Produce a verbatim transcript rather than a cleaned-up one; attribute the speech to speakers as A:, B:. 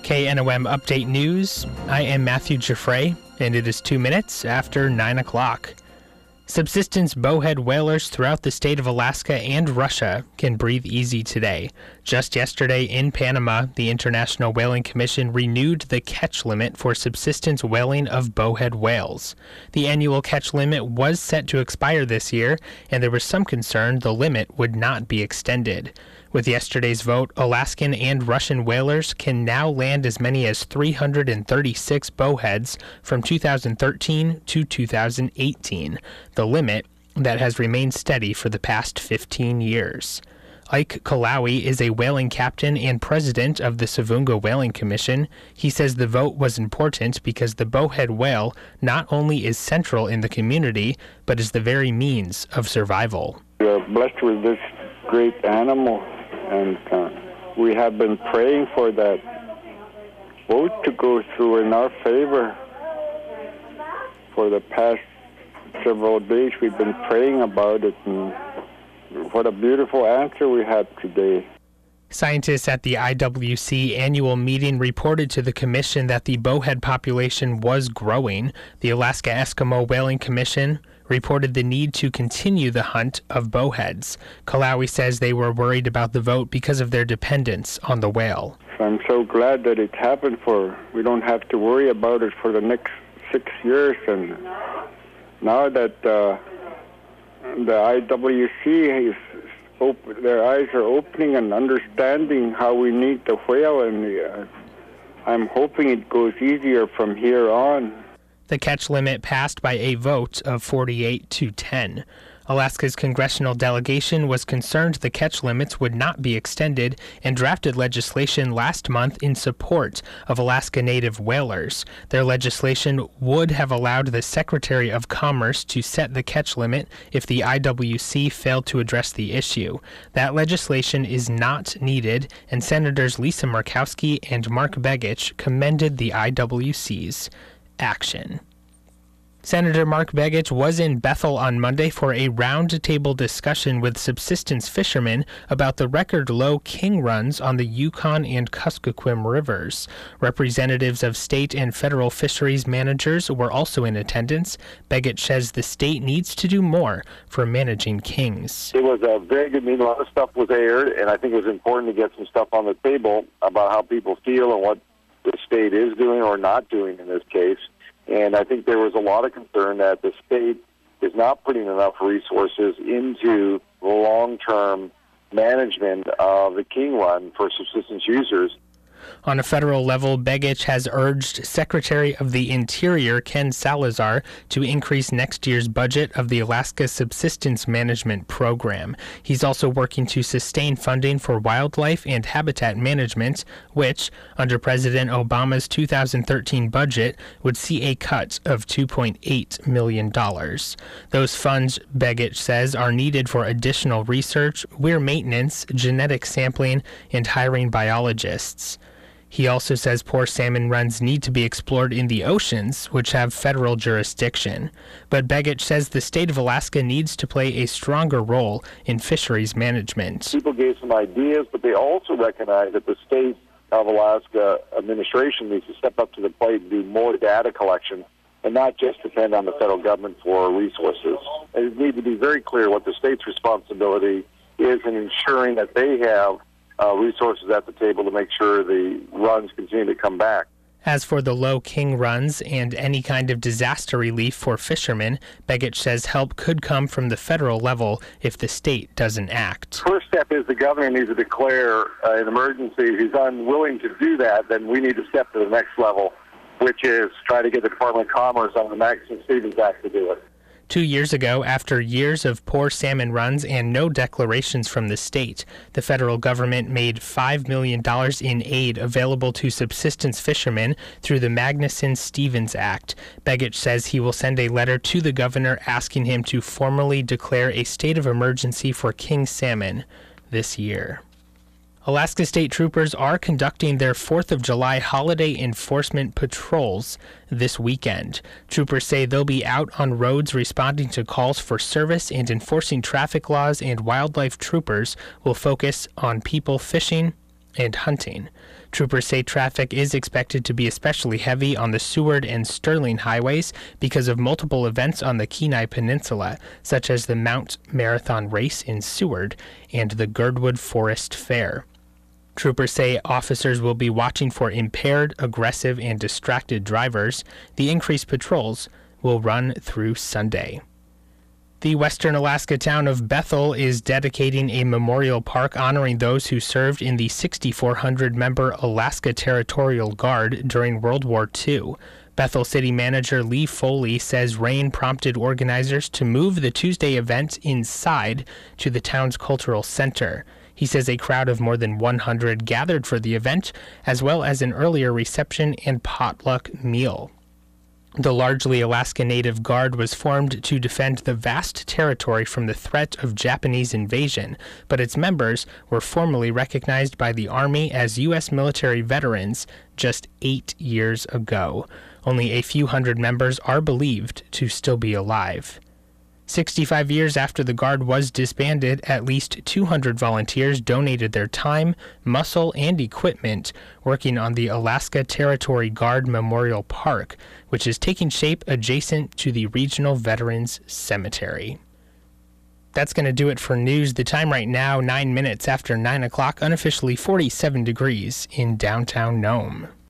A: K N O M Update News. I am Matthew Giffray, and it is two minutes after nine o'clock. Subsistence bowhead whalers throughout the state of Alaska and Russia can breathe easy today. Just yesterday in Panama, the International Whaling Commission renewed the catch limit for subsistence whaling of bowhead whales. The annual catch limit was set to expire this year, and there was some concern the limit would not be extended. With yesterday's vote, Alaskan and Russian whalers can now land as many as three hundred thirty-six bowheads from two thousand thirteen to two thousand eighteen, the limit that has remained steady for the past fifteen years. Ike Kalawi is a whaling captain and president of the Savunga Whaling Commission. He says the vote was important because the bowhead whale not only is central in the community, but is the very means of survival.
B: We are blessed with this great animal, and uh, we have been praying for that vote to go through in our favor. For the past several days, we've been praying about it, and what a beautiful answer we had today.
A: Scientists at the I W C annual meeting reported to the commission that the bowhead population was growing. The Alaska Eskimo Whaling Commission reported the need to continue the hunt of bowheads. Kalawi says they were worried about the vote because of their dependence on the whale.
B: I'm so glad that it happened, for we don't have to worry about it for the next six years. And now that uh, the I W C is op- their eyes are opening and understanding how we need the whale, and uh, I'm hoping it goes easier from here on.
A: The catch limit passed by a vote of forty-eight to ten. Alaska's congressional delegation was concerned the catch limits would not be extended and drafted legislation last month in support of Alaska Native whalers. Their legislation would have allowed the Secretary of Commerce to set the catch limit if the I W C failed to address the issue. That legislation is not needed, and Senators Lisa Murkowski and Mark Begich commended the I W C's action. Senator Mark Begich was in Bethel on Monday for a roundtable discussion with subsistence fishermen about the record low king runs on the Yukon and Kuskokwim rivers. Representatives of state and federal fisheries managers were also in attendance. Begich says the state needs to do more for managing kings.
C: It was a very good meeting. A lot of stuff was aired, and I think it was important to get some stuff on the table about how people feel and what the state is doing or not doing in this case. And I think there was a lot of concern that the state is not putting enough resources into the long-term management of the king run for subsistence users.
A: On a federal level, Begich has urged Secretary of the Interior Ken Salazar to increase next year's budget of the Alaska Subsistence Management Program. He's also working to sustain funding for wildlife and habitat management, which, under President Obama's two thousand thirteen budget, would see a cut of two point eight million dollars. Those funds, Begich says, are needed for additional research, weir maintenance, genetic sampling, and hiring biologists. He also says poor salmon runs need to be explored in the oceans, which have federal jurisdiction. But Begich says the state of Alaska needs to play a stronger role in fisheries management.
C: People gave some ideas, but they also recognize that the state of Alaska administration needs to step up to the plate and do more data collection and not just depend on the federal government for resources. It needs to be very clear what the state's responsibility is in ensuring that they have Uh, resources at the table to make sure the runs continue to come back.
A: As for the low king runs and any kind of disaster relief for fishermen, Begich says help could come from the federal level if the state doesn't act.
C: First step is the governor needs to declare uh, an emergency. If he's unwilling to do that, then we need to step to the next level, which is try to get the Department of Commerce on the Maxim Stevens Act to do it.
A: Two years ago, after years of poor salmon runs and no declarations from the state, the federal government made five million dollars in aid available to subsistence fishermen through the Magnuson-Stevens Act. Begich says he will send a letter to the governor asking him to formally declare a state of emergency for king salmon this year. Alaska State Troopers are conducting their fourth of July holiday enforcement patrols this weekend. Troopers say they'll be out on roads responding to calls for service and enforcing traffic laws, and wildlife troopers will focus on people fishing and hunting. Troopers say traffic is expected to be especially heavy on the Seward and Sterling highways because of multiple events on the Kenai Peninsula, such as the Mount Marathon Race in Seward and the Girdwood Forest Fair. Troopers say officers will be watching for impaired, aggressive, and distracted drivers. The increased patrols will run through Sunday. The western Alaska town of Bethel is dedicating a memorial park honoring those who served in the sixty-four hundred member Alaska Territorial Guard during World War Two. Bethel City Manager Lee Foley says rain prompted organizers to move the Tuesday event inside to the town's cultural center. He says a crowd of more than one hundred gathered for the event, as well as an earlier reception and potluck meal. The largely Alaska Native Guard was formed to defend the vast territory from the threat of Japanese invasion, but its members were formally recognized by the Army as U S military veterans just eight years ago. Only a few hundred members are believed to still be alive. sixty-five years after the Guard was disbanded, at least two hundred volunteers donated their time, muscle, and equipment working on the Alaska Territory Guard Memorial Park, which is taking shape adjacent to the Regional Veterans Cemetery. That's going to do it for news. The time right now, nine minutes after nine o'clock, unofficially forty-seven degrees in downtown Nome.